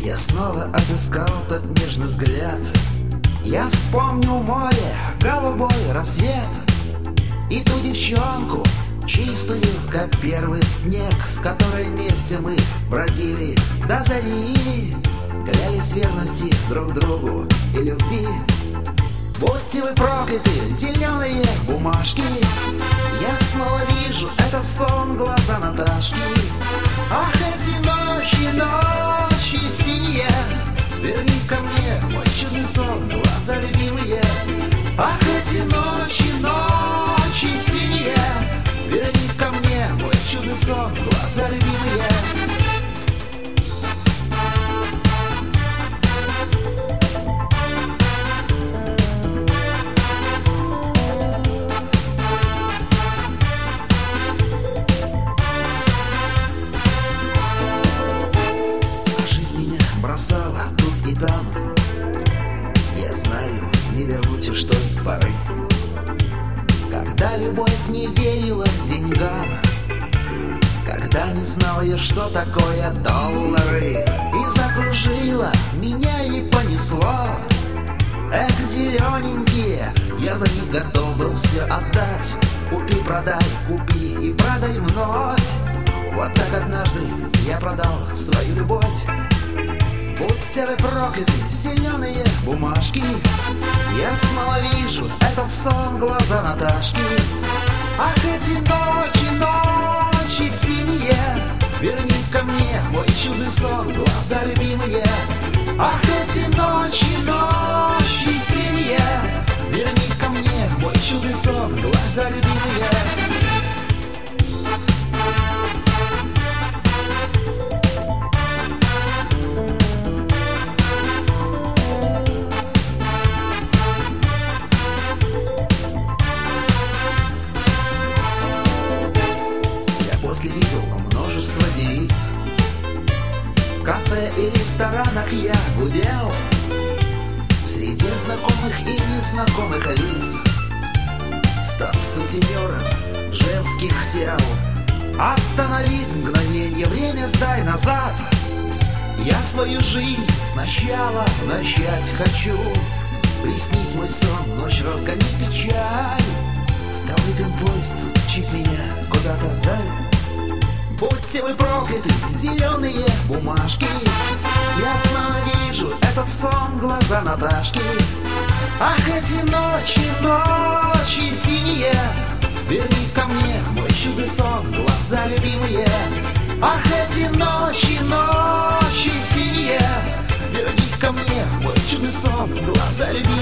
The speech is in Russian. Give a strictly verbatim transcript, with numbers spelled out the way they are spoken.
Я снова отыскал тот нежный взгляд. Я вспомнил море, голубой рассвет и ту девчонку, чистую, как первый снег, с которой вместе мы бродили до зари, клялись верности друг другу и любви. Будьте вы прокляты, зеленые бумажки. Я снова вижу этот сон, глаза Наташки. Ах, эти ночи, ночи синие, вернись ко мне, мой чудный сон, глаза любимые. Ах, эти ночи, ночи синие, вернись ко мне, мой чудный сон, глаза любимые. Бросала тут и там. Я знаю, не вернуть уж той поры, когда любовь не верила деньгам, когда не знала я, что такое доллары, и закружила меня и понесло. Эх, зелененькие, я за них готов был все отдать. Купи, продай, купи и продай вновь. Вот так однажды я продал свою любовь. Будьте вы прокляты, зеленые бумажки. Я снова вижу этот сон, глаза Наташки. Ах, эти ночи, ночи синие, вернись ко мне, мой чудный сон, глаза любимые. Ах, эти ночи, ночи синие, вернись ко мне, мой чудный сон, глаза любимые. После видел множество девиц, в кафе и ресторанах я гудел, среди знакомых и незнакомых лиц, став сутенером женских тел. Остановись мгновенье, время сдай назад. Я свою жизнь сначала начать хочу. Приснись мой сон, ночь разгони печаль. Столыпин поезд, мчит меня куда-то вдаль. Будьте вы прокляты, зеленые бумажки. Я снова вижу этот сон, глаза Наташки. Ах, эти ночи, ночи синие, вернись ко мне, мой чудный сон, глаза любимые. Ах, эти ночи, ночи синие, вернись ко мне, мой чудный сон, глаза любимые.